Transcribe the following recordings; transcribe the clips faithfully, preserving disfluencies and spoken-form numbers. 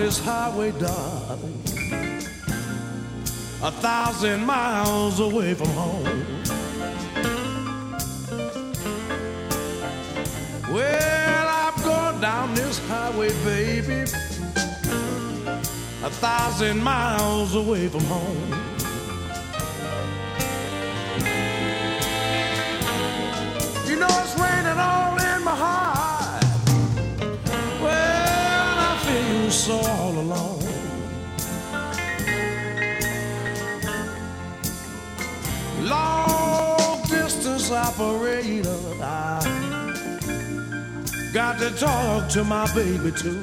this highway, darling, a thousand miles away from home. Well, I'm going down this highway, baby, a thousand miles away from home. You know it's raining all in my heart. Well, I feel so all alone. Long distance operator, I got to talk to my baby too.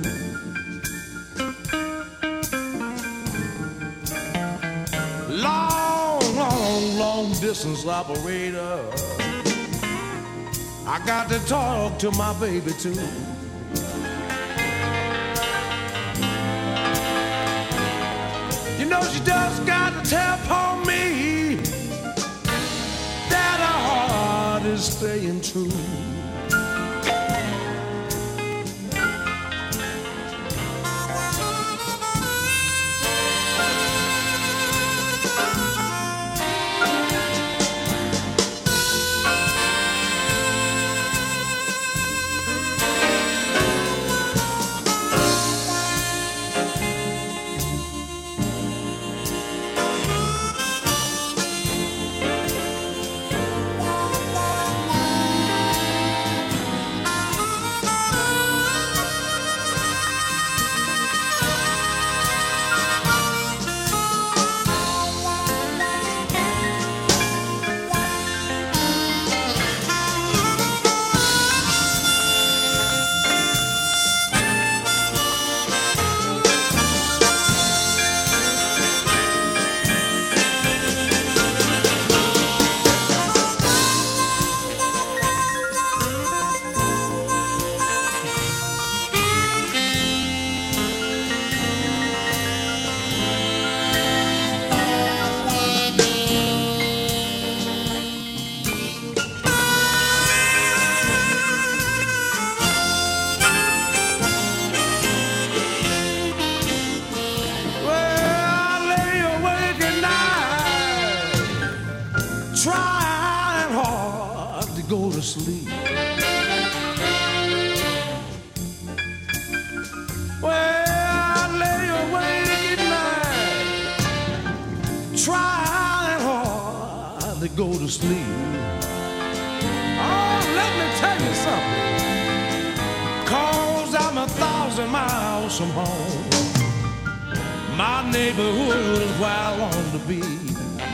Long, long, long distance operator, I got to talk to my baby too. You know she just got to tell upon me that her heart is staying true. Trying hard to go to sleep. Well, I lay awake at night, trying hard to go to sleep. Oh, let me tell you something, 'cause I'm a thousand miles from home. My neighborhood is where I want to be.